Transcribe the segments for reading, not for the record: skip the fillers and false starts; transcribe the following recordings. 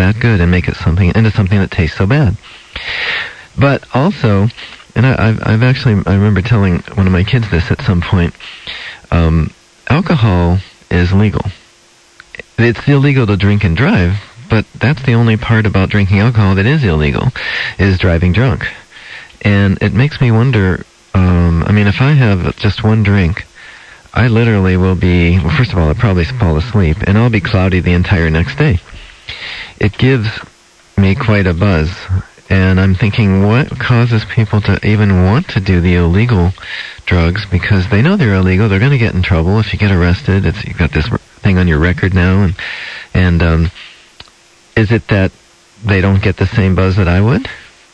that good and make it into something that tastes so bad. But also, and I remember telling one of my kids this at some point, alcohol is legal. It's illegal to drink and drive, but that's the only part about drinking alcohol that is illegal, is driving drunk. And it makes me wonder, if I have just one drink, I literally will be, well, first of all, I'll probably fall asleep, and I'll be cloudy the entire next day. It gives me quite a buzz, and I'm thinking, what causes people to even want to do the illegal drugs? Because they know they're illegal, they're going to get in trouble if you get arrested. You've got this thing on your record now, and is it that they don't get the same buzz that I would?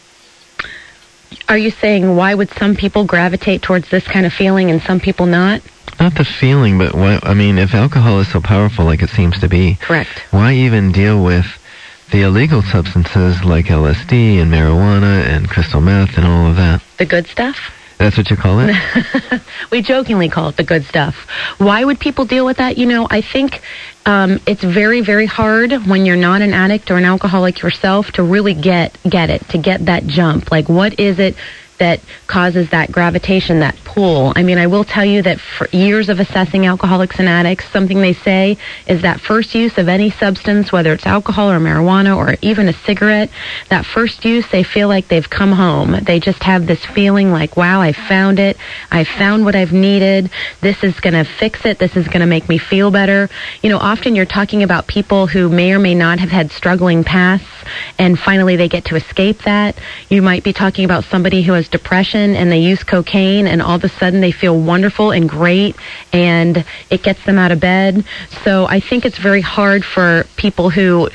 Are you saying why would some people gravitate towards this kind of feeling and some people not? Not the feeling, but if alcohol is so powerful like it seems to be, correct, why even deal with the illegal substances like LSD and marijuana and crystal meth and all of that? The good stuff? That's what you call it? We jokingly call it the good stuff. Why would people deal with that? I think it's very, very hard when you're not an addict or an alcoholic yourself to really get it, to get that jump. Like, what is it that causes that gravitation, that pull? I will tell you that for years of assessing alcoholics and addicts, something they say is that first use of any substance, whether it's alcohol or marijuana or even a cigarette, that first use, they feel like they've come home. They just have this feeling like, wow, I found it. I found what I've needed. This is going to fix it. This is going to make me feel better. Often you're talking about people who may or may not have had struggling pasts, and finally they get to escape that. You might be talking about somebody who has depression and they use cocaine, and all of a sudden they feel wonderful and great, and it gets them out of bed. So I think it's very hard for people who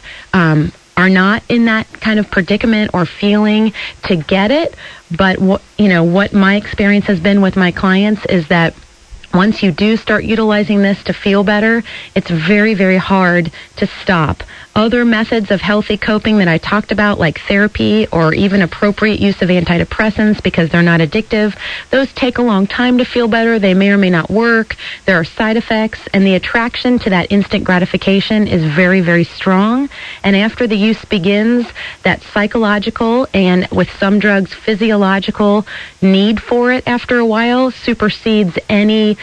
are not in that kind of predicament or feeling to get it. But what my experience has been with my clients is that once you do start utilizing this to feel better, it's very, very hard to stop. Other methods of healthy coping that I talked about, like therapy or even appropriate use of antidepressants because they're not addictive, those take a long time to feel better. They may or may not work. There are side effects, and the attraction to that instant gratification is very, very strong. And after the use begins, that psychological and, with some drugs, physiological need for it after a while supersedes any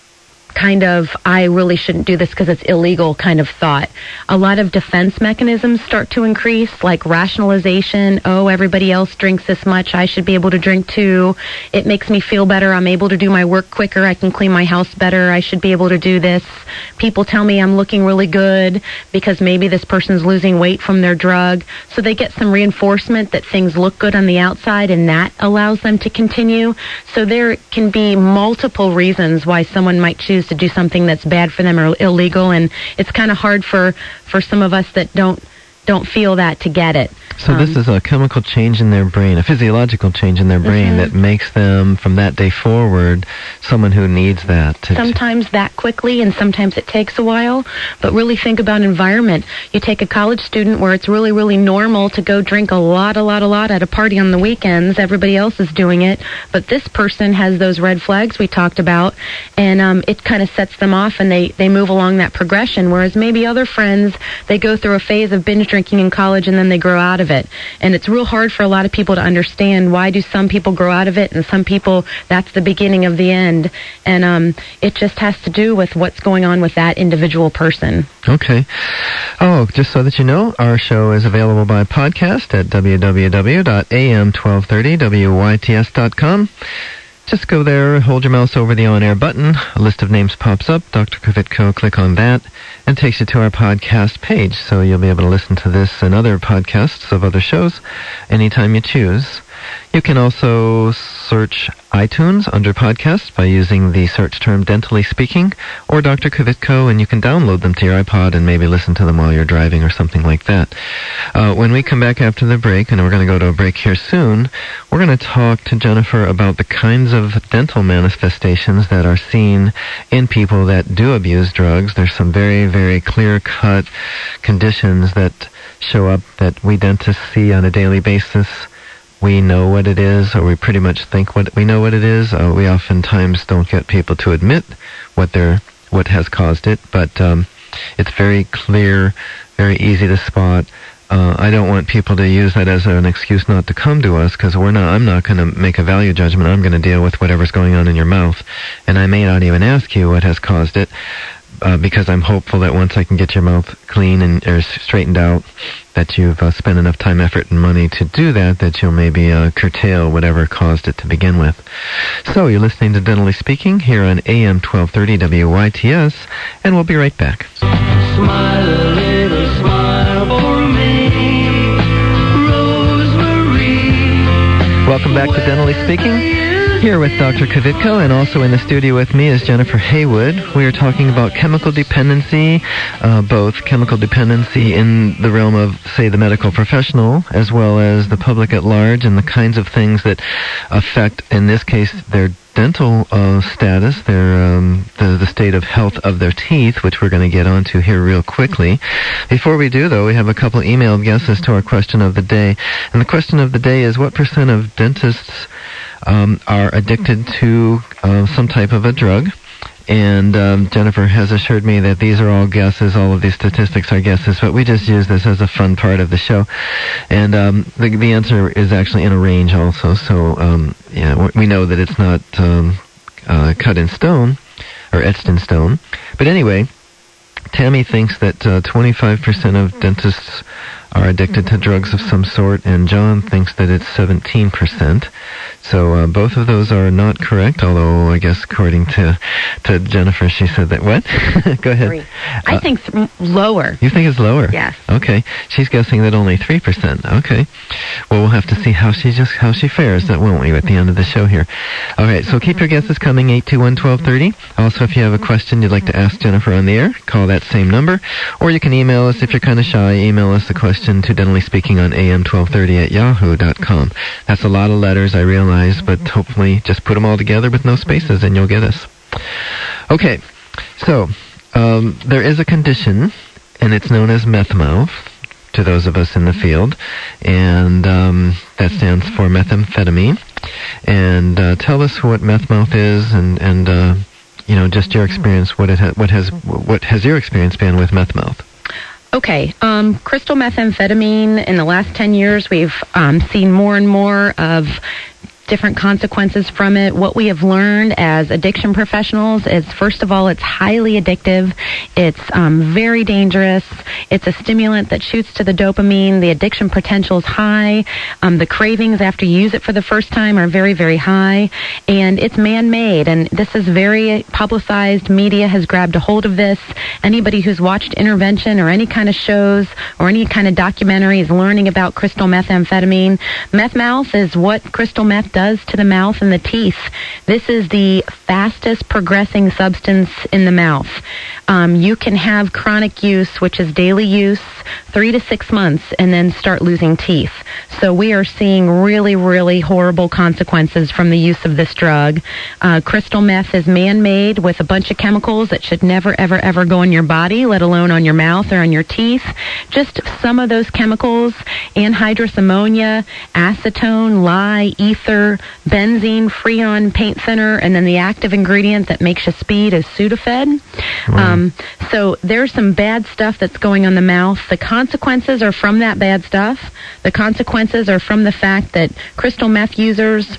kind of, I really shouldn't do this because it's illegal kind of thought. A lot of defense mechanisms start to increase, like rationalization. Oh, everybody else drinks this much, I should be able to drink too. It makes me feel better. I'm able to do my work quicker. I can clean my house better. I should be able to do this. People tell me I'm looking really good because maybe this person's losing weight from their drug. So they get some reinforcement that things look good on the outside, and that allows them to continue. So there can be multiple reasons why someone might choose to do something that's bad for them or illegal, and it's kind of hard for some of us that don't feel that to get it. So this is a chemical change in their brain, a physiological change in their brain that makes them, from that day forward, someone who needs that. Sometimes that quickly, and sometimes it takes a while. But really think about environment. You take a college student where it's really, really normal to go drink a lot at a party on the weekends. Everybody else is doing it. But this person has those red flags we talked about, and it kind of sets them off, and they move along that progression. Whereas maybe other friends, they go through a phase of binge drinking in college, and then they grow out of it. And it's real hard for a lot of people to understand, why do some people grow out of it and some people, that's the beginning of the end. And it just has to do with what's going on with that individual person. Okay. Oh, just so that you know, our show is available by podcast at www.am1230wyts.com. Just go there, hold your mouse over the on-air button, a list of names pops up, Dr. Kvitko, click on that, and takes you to our podcast page, so you'll be able to listen to this and other podcasts of other shows anytime you choose. You can also search iTunes under podcasts by using the search term Dentally Speaking or Dr. Kvitko, and you can download them to your iPod and maybe listen to them while you're driving or something like that. When we come back after the break, and we're going to go to a break here soon, we're going to talk to Jennifer about the kinds of dental manifestations that are seen in people that do abuse drugs. There's some very, very clear-cut conditions that show up that we dentists see on a daily basis. We know what it is, or we pretty much think we know what it is. We oftentimes don't get people to admit what has caused it, but it's very clear, very easy to spot. I don't want people to use that as an excuse not to come to us, because I'm not going to make a value judgment. I'm going to deal with whatever's going on in your mouth, and I may not even ask you what has caused it, because I'm hopeful that once I can get your mouth clean or straightened out, that you've spent enough time, effort, and money to do that you'll maybe curtail whatever caused it to begin with. So you're listening to Dentally Speaking here on AM 1230 WYTS, and we'll be right back. Smile a little smile for me, Rosemary. Welcome back to Dentally Speaking. Here with Dr. Kvitko, and also in the studio with me is Jennifer Haywood. We are talking about chemical dependency, both chemical dependency in the realm of, say, the medical professional, as well as the public at large, and the kinds of things that affect, in this case, their dental status, the state of health of their teeth, which we're going to get onto here real quickly. Before we do, though, we have a couple emailed guesses to our question of the day. And the question of the day is, what % of dentists are addicted to some type of a drug? And Jennifer has assured me that these are all guesses. All of these statistics are guesses, but we just use this as a fun part of the show. And the answer is actually in a range also. So we know that it's not cut in stone or etched in stone. But anyway, Tammy thinks that 25% of dentists are addicted to drugs of some sort, and John thinks that it's 17%. So both of those are not correct, although I guess according to Jennifer, she said that, what? Go ahead. I think lower. You think it's lower? Yes. Okay. She's guessing that only 3%. Okay. Well, we'll have to see how she fares, that won't we, at the end of the show here. All right, so keep your guesses coming, 821-1230. Also, if you have a question you'd like to ask Jennifer on the air, call that same number, or you can email us if you're kind of shy. Email us the question to Dentally Speaking on am1230@yahoo.com. That's a lot of letters, I realize, but hopefully just put them all together with no spaces and you'll get us. Okay, so there is a condition, and it's known as meth mouth to those of us in the field, and that stands for methamphetamine. And tell us what meth mouth is, and just your experience. What has your experience been with meth mouth? Okay, crystal methamphetamine, in the last 10 years, we've seen more and more of different consequences from it. What we have learned as addiction professionals is, first of all, it's highly addictive. It's very dangerous. It's a stimulant that shoots to the dopamine. The addiction potential is high. The cravings after you use it for the first time are very, very high. And it's man-made, and this is very publicized. Media has grabbed a hold of this. Anybody who's watched Intervention or any kind of shows or any kind of documentary is learning about crystal methamphetamine. Meth mouth is what crystal meth does to the mouth and the teeth. This is the fastest progressing substance in the mouth. You can have chronic use, which is daily use, 3 to 6 months, and then start losing teeth. So we are seeing really, really horrible consequences from the use of this drug. Crystal meth is man-made with a bunch of chemicals that should never, ever, ever go in your body, let alone on your mouth or on your teeth. Just some of those chemicals: anhydrous ammonia, acetone, lye, ether, benzene, Freon, paint thinner, and then the active ingredient that makes you speed is Sudafed. Wow. So there's some bad stuff that's going on the mouth. The consequences are from that bad stuff. The consequences are from the fact that crystal meth users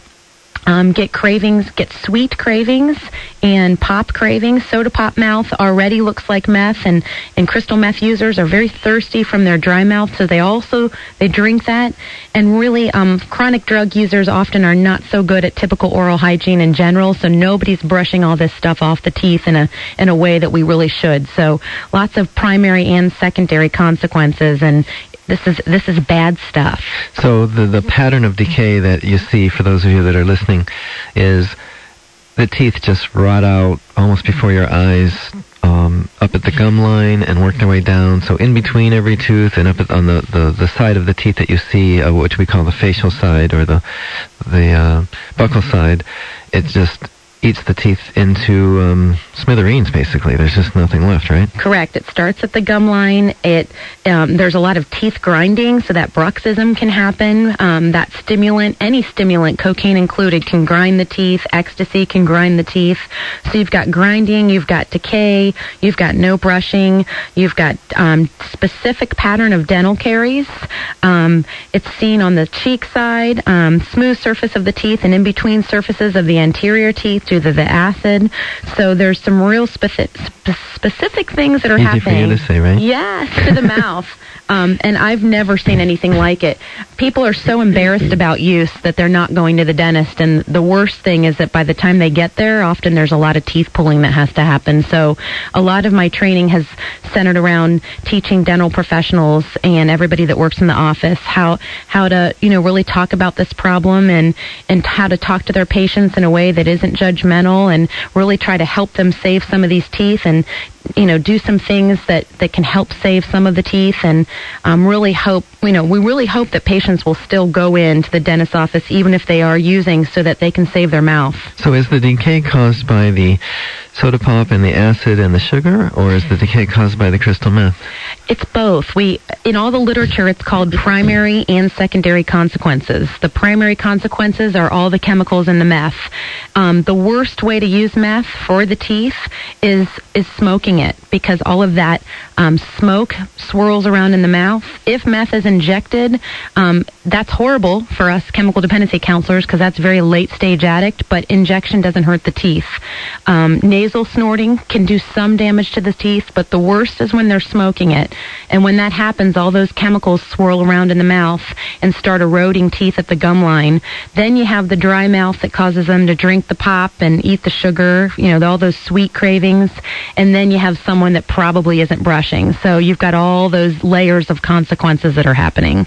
get cravings, get sweet cravings and pop cravings. Soda pop mouth already looks like meth, and crystal meth users are very thirsty from their dry mouth, so they drink that. And really, chronic drug users often are not so good at typical oral hygiene in general, so nobody's brushing all this stuff off the teeth in a way that we really should. So lots of primary and secondary consequences, and this is bad stuff. So the pattern of decay that you see, for those of you that are listening, is the teeth just rot out almost before your eyes, up at the gum line and work their way down. So in between every tooth and up on the side of the teeth that you see, which we call the facial side or the buccal side, it's just eats the teeth into smithereens, basically. There's just nothing left, right? Correct. It starts at the gum line. There's a lot of teeth grinding, so that bruxism can happen. That stimulant, any stimulant, cocaine included, can grind the teeth. Ecstasy can grind the teeth. So you've got grinding, you've got decay, you've got no brushing, you've got specific pattern of dental caries. It's seen on the cheek side, smooth surface of the teeth, and in between surfaces of the anterior teeth due to the acid. So there's some real specific things that are happening. Easy for you to say, right? Yes, to the mouth. And I've never seen anything like it. People are so embarrassed about use that they're not going to the dentist. And the worst thing is that by the time they get there, often there's a lot of teeth pulling that has to happen. So a lot of my training has centered around teaching dental professionals and everybody that works in the office how to, really talk about this problem and how to talk to their patients in a way that isn't judgmental and really try to help them save some of these teeth and do some things that can help save some of the teeth, and we really hope that patients will still go into the dentist's office even if they are using, so that they can save their mouth. So is the decay caused by the soda pop and the acid and the sugar, or is the decay caused by the crystal meth? It's both. In all the literature, it's called primary and secondary consequences. The primary consequences are all the chemicals in the meth. The worst way to use meth for the teeth is smoking it, because all of that smoke swirls around in the mouth. If meth is injected, that's horrible for us chemical dependency counselors, because that's very late stage addict, but injection doesn't hurt the teeth. Nasal snorting can do some damage to the teeth, but the worst is when they're smoking it. And when that happens, all those chemicals swirl around in the mouth and start eroding teeth at the gum line. Then you have the dry mouth that causes them to drink the pop and eat the sugar, all those sweet cravings. And then you have someone that probably isn't brushing. So you've got all those layers of consequences that are happening.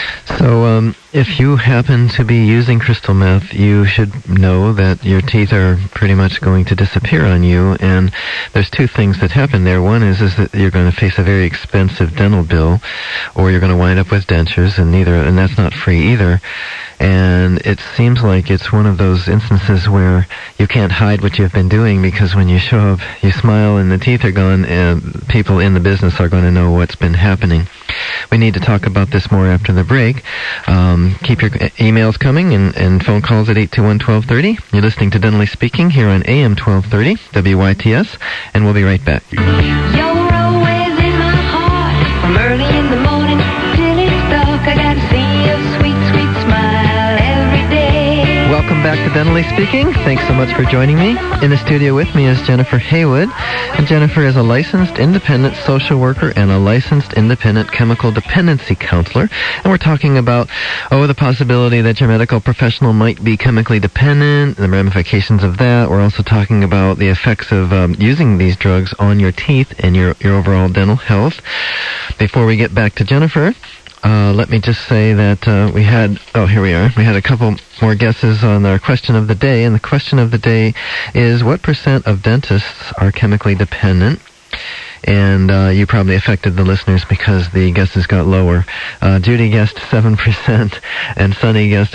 So if you happen to be using crystal meth, you should know that your teeth are pretty much going to disappear on you. And there's two things that happen there. One is that you're going to face a very expensive dental bill, or you're going to wind up with dentures, and that's not free either. And it seems like it's one of those instances where you can't hide what you've been doing, because when you show up, you smile and the teeth are gone, and people in the business are going to know what's been happening. We need to talk about this more after the break. Keep your emails coming and phone calls at 821-1230. You're listening to Dentally Speaking here on AM 1230, WYTS, and we'll be right back. You're always in my heart, from early in the morning till it's dark. I gotta see your sweet, sweet smile every day. Welcome back to Dentally Speaking. Thanks so much for joining me. In the studio with me is Jennifer Haywood. And Jennifer is a licensed independent social worker and a licensed independent chemical dependency counselor. And we're talking about, the possibility that your medical professional might be chemically dependent, the ramifications of that. We're also talking about the effects of using these drugs on your teeth and your overall dental health. Before we get back to Jennifer, let me just say that we had a couple more guesses on our question of the day, and the question of the day is, what % of dentists are chemically dependent? And you probably affected the listeners because the guesses got lower. Judy guessed 7%, and Sunny guessed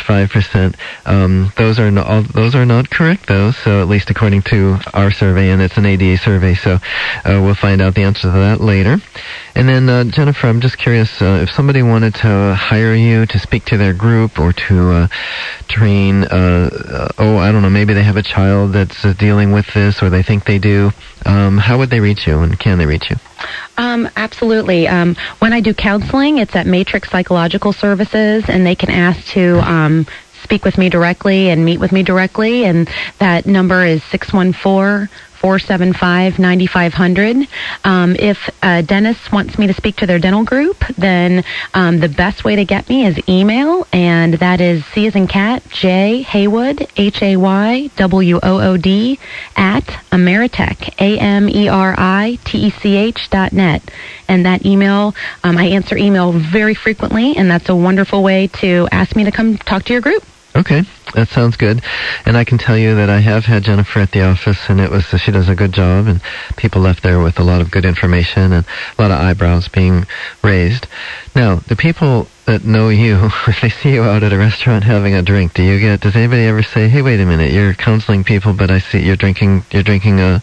5%. Those are not correct, though. So at least according to our survey, and it's an ADA survey, so we'll find out the answer to that later. And then Jennifer, I'm just curious if somebody wanted to hire you to speak to their group or to train. I don't know. Maybe they have a child that's dealing with this, or they think they do. How would they reach you, and can they reach you? Absolutely. When I do counseling, it's at Matrix Psychological Services, and they can ask to speak with me directly and meet with me directly, and that number is 614-475-9500. If a dentist wants me to speak to their dental group, then the best way to get me is email, and that is C as in cat, J Haywood, HAYWOOD, at Ameritech, AMERITECH.net. And that email, I answer email very frequently, and that's a wonderful way to ask me to come talk to your group. Okay, that sounds good. And I can tell you that I have had Jennifer at the office, and she does a good job, and people left there with a lot of good information and a lot of eyebrows being raised. Now, the people that know you, if they see you out at a restaurant having a drink, does anybody ever say, hey, wait a minute, you're counseling people, but I see you're drinking I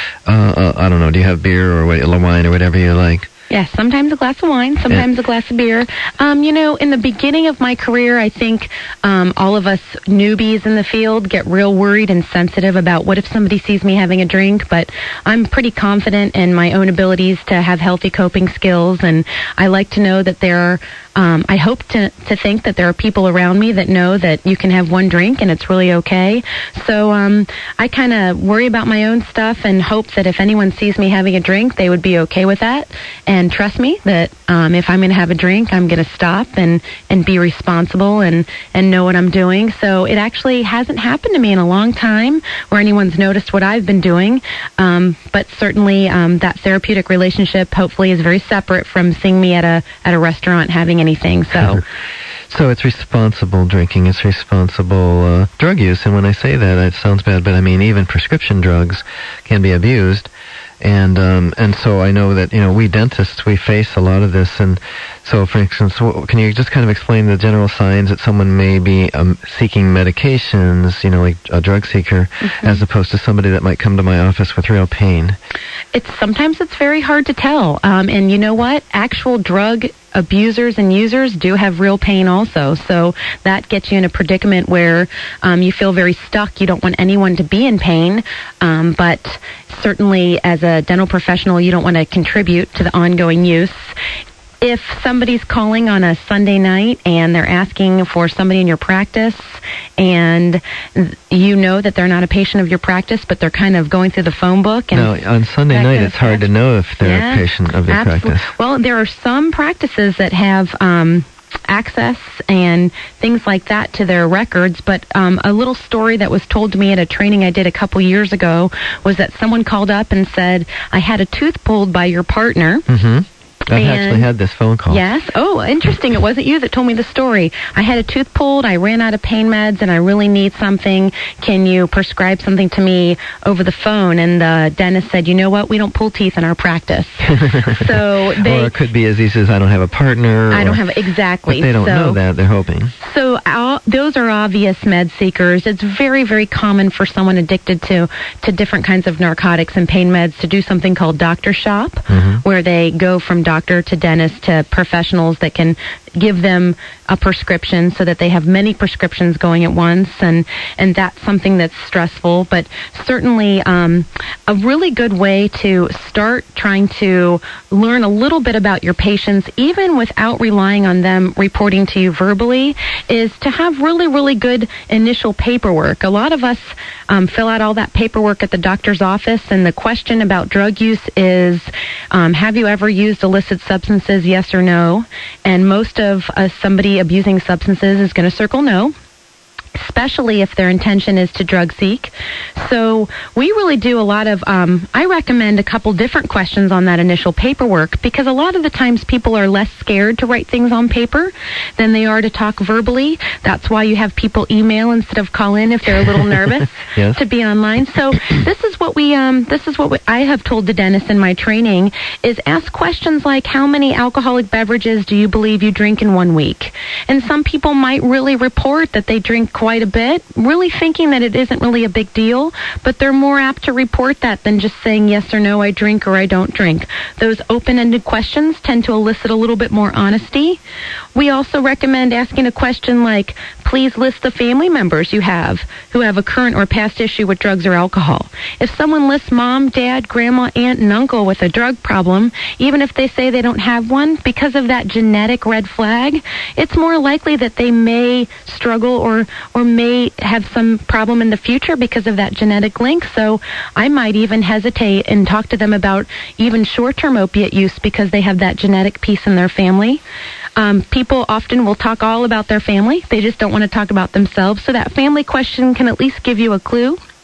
don't know, do you have beer or wine or whatever you like? Yes, sometimes a glass of wine, sometimes a glass of beer. In the beginning of my career, I think all of us newbies in the field get real worried and sensitive about what if somebody sees me having a drink, but I'm pretty confident in my own abilities to have healthy coping skills, and I like to know that I hope to think that there are people around me that know that you can have one drink and it's really okay. So I kind of worry about my own stuff and hope that if anyone sees me having a drink, they would be okay with that. And trust me that if I'm going to have a drink, I'm going to stop and be responsible and know what I'm doing. So it actually hasn't happened to me in a long time where anyone's noticed what I've been doing. But certainly that therapeutic relationship hopefully is very separate from seeing me at a restaurant having anything. So. So it's responsible drinking, it's responsible drug use, and when I say that, it sounds bad, but I mean even prescription drugs can be abused, and so I know that we dentists, we face a lot of this, and so for instance, can you just kind of explain the general signs that someone may be seeking medications, like a drug seeker, as opposed to somebody that might come to my office with real pain? Sometimes it's very hard to tell, and you know what? Actual drug abusers and users do have real pain also, so that gets you in a predicament where you feel very stuck. You don't want anyone to be in pain, but certainly as a dental professional, you don't want to contribute to the ongoing use. If somebody's calling on a Sunday night and they're asking for somebody in your practice and you know that they're not a patient of your practice, but they're kind of going through the phone book. And now, on Sunday night, it's hard to know if they're a patient of your practice. Well, there are some practices that have access and things like that to their records, but a little story that was told to me at a training I did a couple years ago was that someone called up and said, I had a tooth pulled by your partner. I've actually had this phone call. Yes? Oh, interesting. It wasn't you that told me the story. I had a tooth pulled, I ran out of pain meds, and I really need something. Can you prescribe something to me over the phone? And the dentist said, you know what? We don't pull teeth in our practice. Or it could be as easy as I don't have a partner. I don't have, exactly. But they don't know that. They're hoping. So those are obvious med seekers. It's very, very common for someone addicted to different kinds of narcotics and pain meds to do something called doctor shop, where they go from doctor to dentist to professionals that can give them a prescription so that they have many prescriptions going at once, and that's something that's stressful, but certainly a really good way to start trying to learn a little bit about your patients, even without relying on them reporting to you verbally, is to have really, really good initial paperwork. A lot of us fill out all that paperwork at the doctor's office, and the question about drug use is, have you ever used illicit substances, yes or no? And most of somebody abusing substances is going to circle no, especially if their intention is to drug seek. So we really do a lot of, I recommend a couple different questions on that initial paperwork, because a lot of the times people are less scared to write things on paper than they are to talk verbally. That's why you have people email instead of call in if they're a little nervous to be online. So this is what I have told the dentists in my training, is ask questions like, how many alcoholic beverages do you believe you drink in 1 week? And some people might really report that they drink quite a bit, really thinking that it isn't really a big deal, but they're more apt to report that than just saying yes or no, I drink or I don't drink. Those open-ended questions tend to elicit a little bit more honesty. We also recommend asking a question like, please list the family members you have who have a current or past issue with drugs or alcohol. If someone lists mom, dad, grandma, aunt, and uncle with a drug problem, even if they say they don't have one, because of that genetic red flag, it's more likely that they may struggle or may have some problem in the future because of that genetic link. So I might even hesitate and talk to them about even short-term opiate use because they have that genetic piece in their family. People often will talk all about their family. They just don't want to talk about themselves. So that family question can at least give you a clue.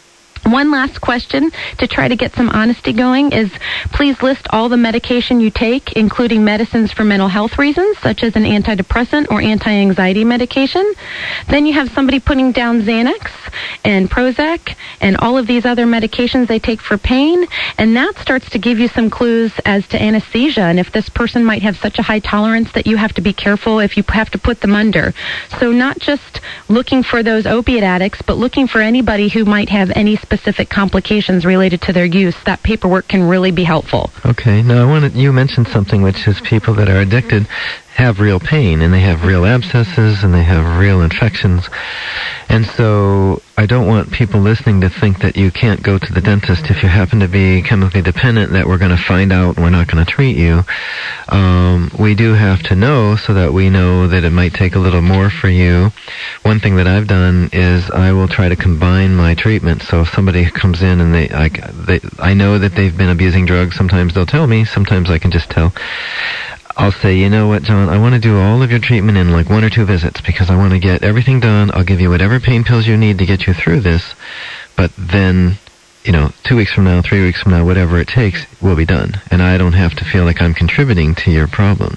One last question to try to get some honesty going is please list all the medication you take, including medicines for mental health reasons, such as an antidepressant or anti-anxiety medication. Then you have somebody putting down Xanax and Prozac and all of these other medications they take for pain, and that starts to give you some clues as to anesthesia and if this person might have such a high tolerance that you have to be careful if you have to put them under. So not just looking for those opiate addicts, but looking for anybody who might have any specific complications related to their use. That paperwork can really be helpful. Okay. Now, you mentioned something, which is people that are addicted have real pain, and they have real abscesses, and they have real infections. And so I don't want people listening to think that you can't go to the dentist if you happen to be chemically dependent, that we're going to find out and we're not going to treat you. We do have to know so that we know that it might take a little more for you. One thing that I've done is I will try to combine my treatment. So if somebody comes in and I know that they've been abusing drugs, sometimes they'll tell me, sometimes I can just tell. I'll say, you know what, John, I want to do all of your treatment in like 1 or 2 visits because I want to get everything done. I'll give you whatever pain pills you need to get you through this. But then, 2 weeks from now, 3 weeks from now, whatever it takes, we'll be done. And I don't have to feel like I'm contributing to your problem.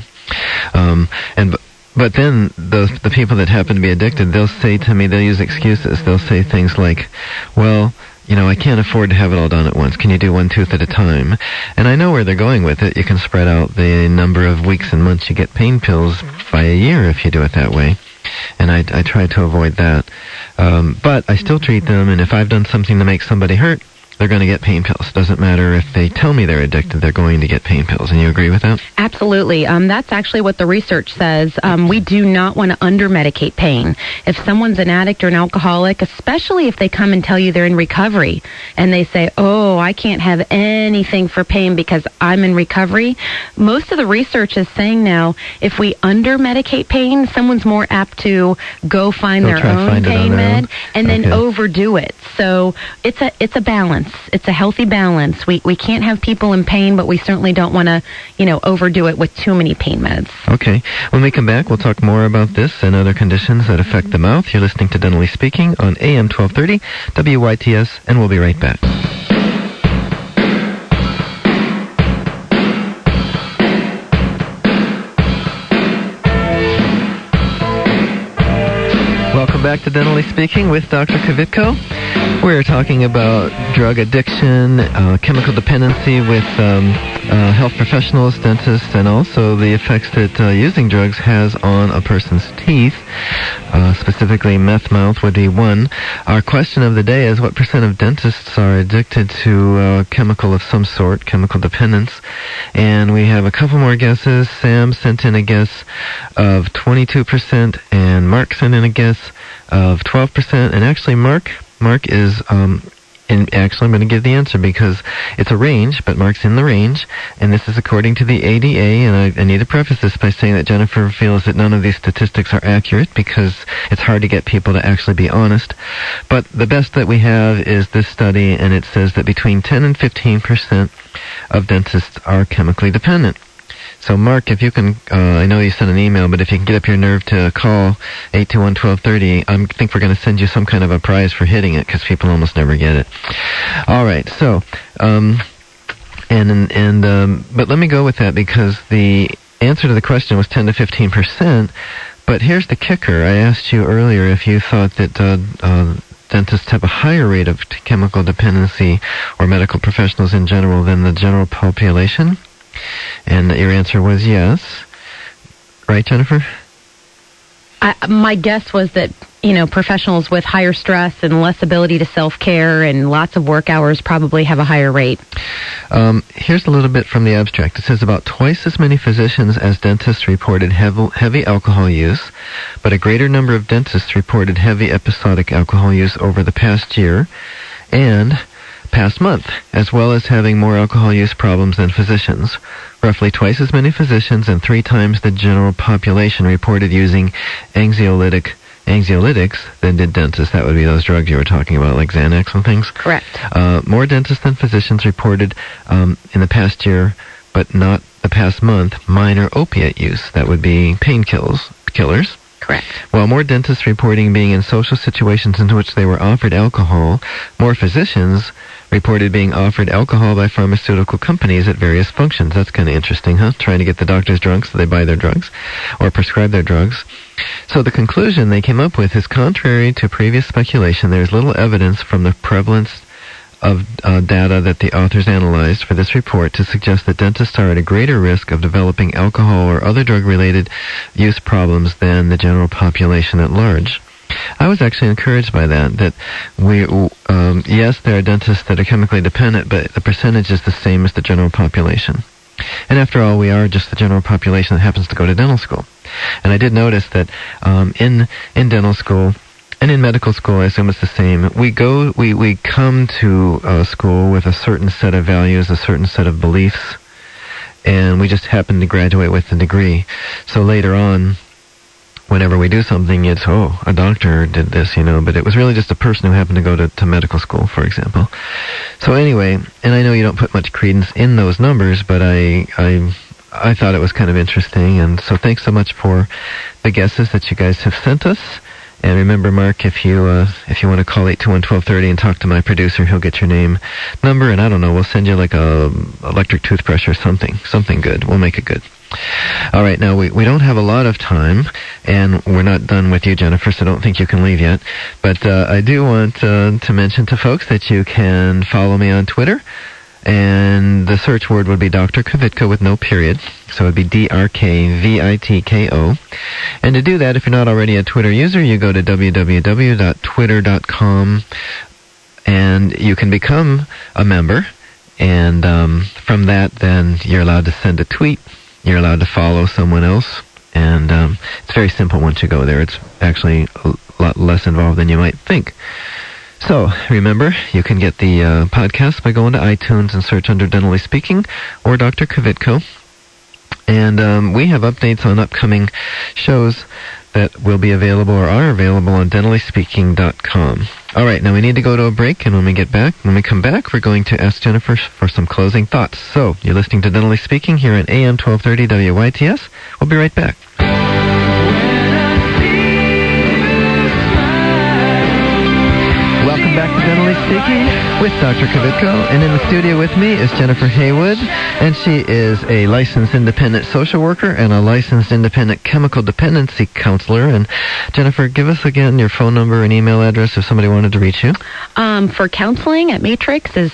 But then the people that happen to be addicted, they'll say to me, they'll use excuses. They'll say things like, well, I can't afford to have it all done at once. Can you do 1 tooth at a time? And I know where they're going with it. You can spread out the number of weeks and months you get pain pills by a year if you do it that way. And I try to avoid that. But I still treat them, and if I've done something to make somebody hurt, they're going to get pain pills. Doesn't matter if they tell me they're addicted, they're going to get pain pills. And you agree with that? Absolutely. That's actually what the research says. We do not want to under-medicate pain. If someone's an addict or an alcoholic, especially if they come and tell you they're in recovery, and they say, oh, I can't have anything for pain because I'm in recovery, most of the research is saying now, if we under-medicate pain, someone's more apt to go find their own pain med and then overdo it. So it's a balance. It's a healthy balance. We can't have people in pain, but we certainly don't want to, overdo it with too many pain meds. Okay. When we come back, we'll talk more about this and other conditions that affect the mouth. You're listening to Dentally Speaking on AM 1230 WYTS, and we'll be right back. Welcome back to Dentally Speaking with Dr. Kvitko. We're talking about drug addiction, chemical dependency with health professionals, dentists, and also the effects that using drugs has on a person's teeth. Specifically, meth mouth would be one. Our question of the day is, what % of dentists are addicted to chemical of some sort, chemical dependence? And we have a couple more guesses. Sam sent in a guess of 22%, and Mark sent in a guess of 12%. And actually, Mark is, and actually I'm going to give the answer because it's a range, but Mark's in the range, and this is according to the ADA, and I need to preface this by saying that Jennifer feels that none of these statistics are accurate because it's hard to get people to actually be honest. But the best that we have is this study, and it says that between 10 and 15% of dentists are chemically dependent. So, Mark, if you can, I know you sent an email, but if you can get up your nerve to call 821-1230, I think we're going to send you some kind of a prize for hitting it because people almost never get it. All right, so, but let me go with that because the answer to the question was 10 to 15%, but here's the kicker. I asked you earlier if you thought that dentists have a higher rate of chemical dependency or medical professionals in general than the general population. And your answer was yes. Right, Jennifer? My guess was that, professionals with higher stress and less ability to self-care and lots of work hours probably have a higher rate. Here's a little bit from the abstract. It says about twice as many physicians as dentists reported heavy alcohol use, but a greater number of dentists reported heavy episodic alcohol use over the past year and past month, as well as having more alcohol use problems than physicians. Roughly twice as many physicians and 3 times the general population reported using anxiolytics than did dentists. That would be those drugs you were talking about, like Xanax and things. Correct. More dentists than physicians reported in the past year, but not the past month, minor opiate use. That would be painkillers. correct. While more dentists reporting being in social situations in which they were offered alcohol, more physicians reported being offered alcohol by pharmaceutical companies at various functions. That's kind of interesting, huh? Trying to get the doctors drunk so they buy their drugs or prescribe their drugs. So the conclusion they came up with is contrary to previous speculation. There's little evidence from the prevalence of data that the authors analyzed for this report to suggest that dentists are at a greater risk of developing alcohol or other drug-related use problems than the general population at large. I was actually encouraged by that yes, there are dentists that are chemically dependent, but the percentage is the same as the general population. And after all, we are just the general population that happens to go to dental school. And I did notice that in dental school, and in medical school, I assume it's the same. We come to school with a certain set of values, a certain set of beliefs, and we just happen to graduate with a degree. So later on, whenever we do something, it's, a doctor did this, but it was really just a person who happened to go to medical school, for example. So anyway, and I know you don't put much credence in those numbers, but I thought it was kind of interesting, and so thanks so much for the guesses that you guys have sent us. And remember, Mark, if you want to call 821-1230 and talk to my producer, he'll get your name, number, and I don't know, we'll send you like a electric toothbrush or something good. We'll make it good. All right, now we don't have a lot of time, and we're not done with you, Jennifer, so don't think you can leave yet. But I do want to mention to folks that you can follow me on Twitter. And the search word would be Dr. Kvitko with no period. So it would be DRKVITKO. And to do that, if you're not already a Twitter user, you go to www.twitter.com and you can become a member. And from that, then you're allowed to send a tweet. You're allowed to follow someone else. And it's very simple once you go there. It's actually a lot less involved than you might think. So, remember, you can get the podcast by going to iTunes and search under Dentally Speaking or Dr. Kvitko. And we have updates on upcoming shows that will be available or are available on dentallyspeaking.com. All right, now we need to go to a break, and when we come back, we're going to ask Jennifer for some closing thoughts. So, you're listening to Dentally Speaking here on AM 1230 WYTS. We'll be right back. Welcome back to Dentally Speaking with Dr. Kvitko, and in the studio with me is Jennifer Haywood, and she is a licensed independent social worker and a licensed independent chemical dependency counselor. And Jennifer, give us again your phone number and email address if somebody wanted to reach you. For counseling at Matrix is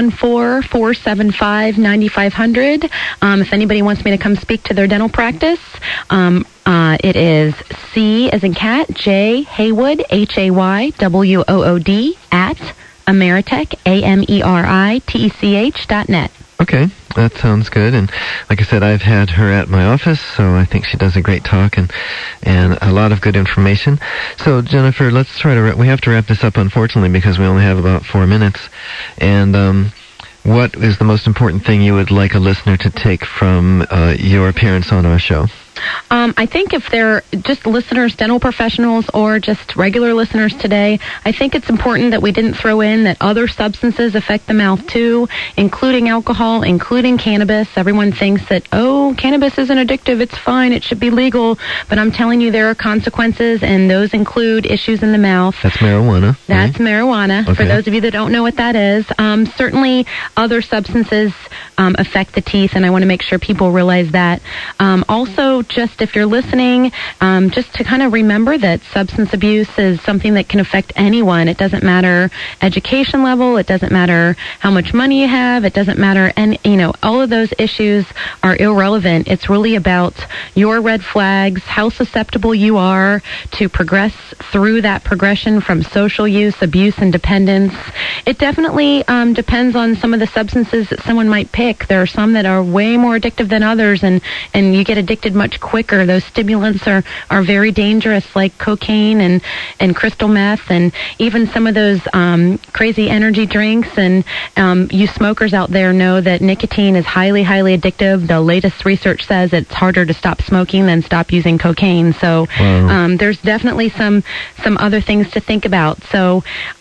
614-475-9500. If anybody wants me to come speak to their dental practice, it is C as in cat, J Haywood, HAYWOOD at Ameritech, AMERITECH.net. Okay, that sounds good. And like I said, I've had her at my office, so I think she does a great talk and a lot of good information. So Jennifer, let's try to we have to wrap this up, unfortunately, because we only have about 4 minutes. And what is the most important thing you would like a listener to take from your appearance on our show? I think if they're just listeners, dental professionals, or just regular listeners today, I think it's important that we didn't throw in that other substances affect the mouth too, including alcohol, including cannabis. Everyone thinks that, cannabis isn't addictive, it's fine, it should be legal. But I'm telling you, there are consequences, and those include issues in the mouth. That's marijuana. That's marijuana. Okay. For those of you that don't know what that is. Certainly, other substances affect the teeth, and I want to make sure people realize that. Also, just if you're listening, just to kind of remember that substance abuse is something that can affect anyone. It doesn't matter education level. It doesn't matter how much money you have. It doesn't matter, and all of those issues are irrelevant. It's really about your red flags, how susceptible you are to progress through that progression from social use, abuse, and dependence. It definitely depends on some of the substances that someone might pick. There are some that are way more addictive than others, and you get addicted much quicker. Those stimulants are very dangerous, like cocaine and crystal meth, and even some of those crazy energy drinks. And you smokers out there know that nicotine is highly, highly addictive. The latest research says it's harder to stop smoking than stop using cocaine. So there's definitely some other things to think about. So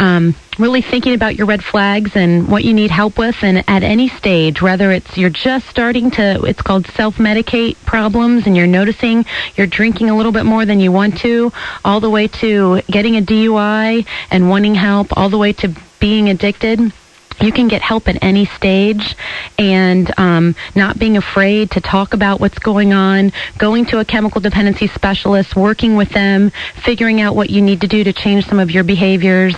really thinking about your red flags and what you need help with, and at any stage, whether it's you're just starting to, it's called self-medicate problems, and you're noticing you're drinking a little bit more than you want to, all the way to getting a DUI and wanting help, all the way to being addicted. You can get help at any stage, and not being afraid to talk about what's going on, going to a chemical dependency specialist, working with them, figuring out what you need to do to change some of your behaviors.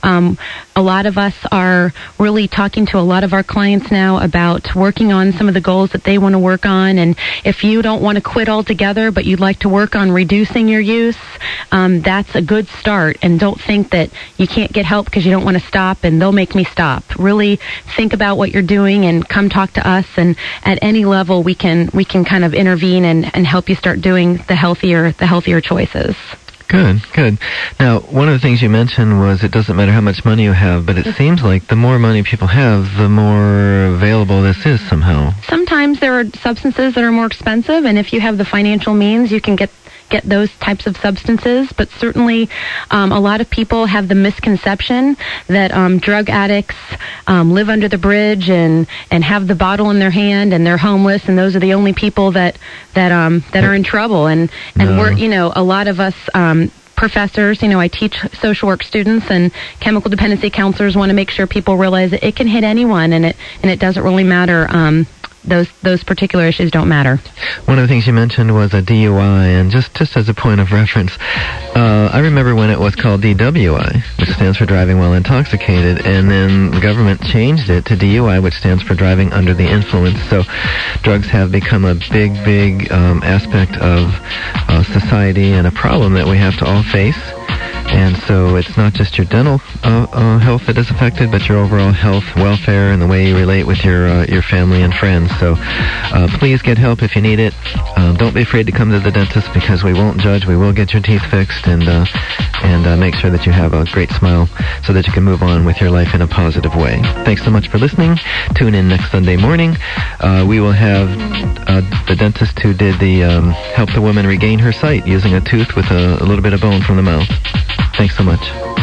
A lot of us are really talking to a lot of our clients now about working on some of the goals that they want to work on, and if you don't want to quit altogether, but you'd like to work on reducing your use, that's a good start, and don't think that you can't get help because you don't want to stop and they'll make me stop. Really think about what you're doing and come talk to us, and at any level we can kind of intervene and help you start doing the healthier choices. Good. Now, one of the things you mentioned was it doesn't matter how much money you have, but it seems like the more money people have, the more available this is somehow. Sometimes there are substances that are more expensive, and if you have the financial means, you can get those types of substances, but certainly a lot of people have the misconception that drug addicts live under the bridge and have the bottle in their hand and they're homeless, and those are the only people that are in trouble. And we're, a lot of us professors, I teach social work students, and chemical dependency counselors want to make sure people realize that it can hit anyone, and it doesn't really matter. Those particular issues don't matter. One of the things you mentioned was a DUI, and just as a point of reference, I remember when it was called DWI, which stands for driving while intoxicated, and then the government changed it to DUI, which stands for driving under the influence. So drugs have become a big aspect of society and a problem that we have to all face. And so it's not just your dental health that is affected, but your overall health, welfare, and the way you relate with your family and friends. So please get help if you need it. Don't be afraid to come to the dentist, because we won't judge. We will get your teeth fixed and make sure that you have a great smile so that you can move on with your life in a positive way. Thanks so much for listening. Tune in next Sunday morning. We will have the dentist who did the help the woman regain her sight using a tooth with a little bit of bone from the mouth. Thanks so much.